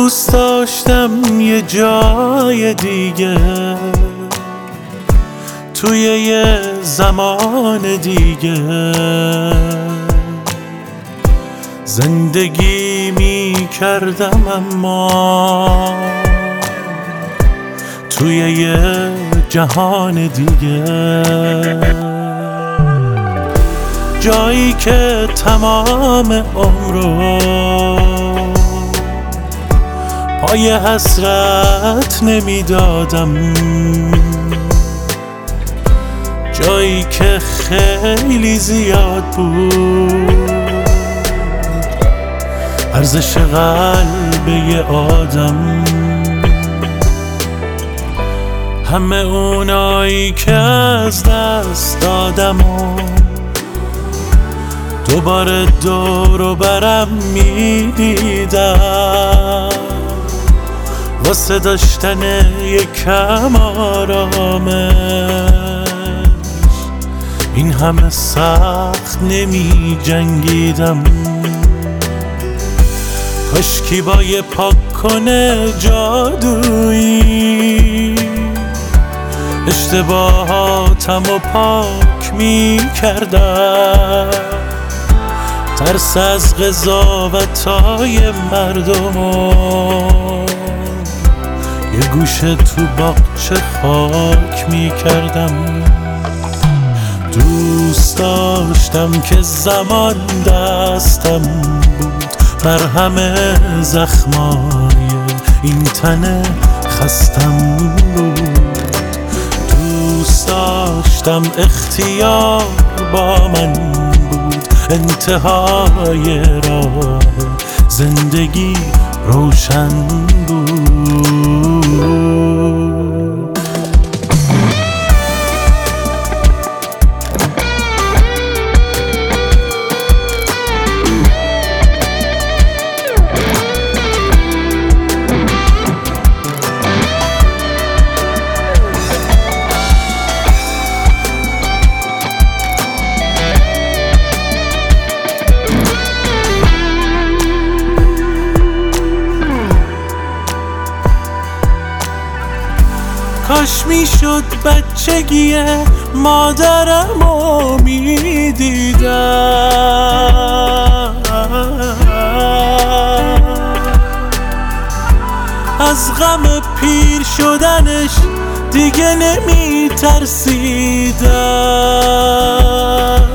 دوست داشتم یه جای دیگه، توی یه زمان دیگه زندگی می کردم، اما توی یه جهان دیگه، جایی که تمام عمرو پای حسرت نمیدادم، جایی که خیلی زیاد بود ارزش قلب یه آدم. همه اونایی که از دست دادم و دوباره دور و برم میدیدم، واسه داشتن یکم آرامش این همه سخت نمی جنگیدم. کاشکی با یه پاک کنه جادویی اشتباهاتم و پاک می کردم، ترس از قضاوتای مردم و یه گوشه تو باغچه خاک می کردم. دوست داشتم که زمان دستم بود بر همه زخمای این تن خستم بود. دوست داشتم اختیار با من بود، انتهای راه زندگی روشن بود. کاش میشد بچگی مادرمو میدیدم، از غم پیر شدنش دیگه نمیترسیدم.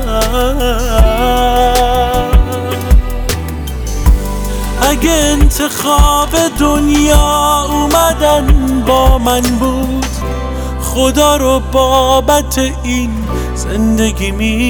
اگه انتخاب دنیا اومدن با من بود، خدا رو بابت این زندگی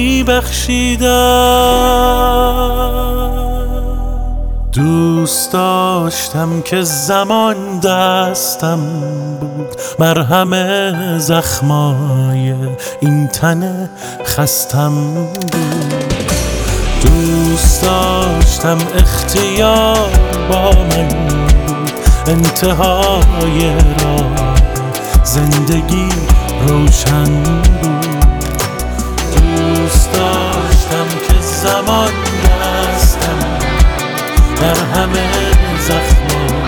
میبخشیدم. دوست داشتم که زمان دستم بود مرهم زخمای این تن خستم بود. دوست داشتم اختیار با من بود، انتهای راه زندگی روشن بود. دوست داشتم که زمان دستم در همه زخم‌ها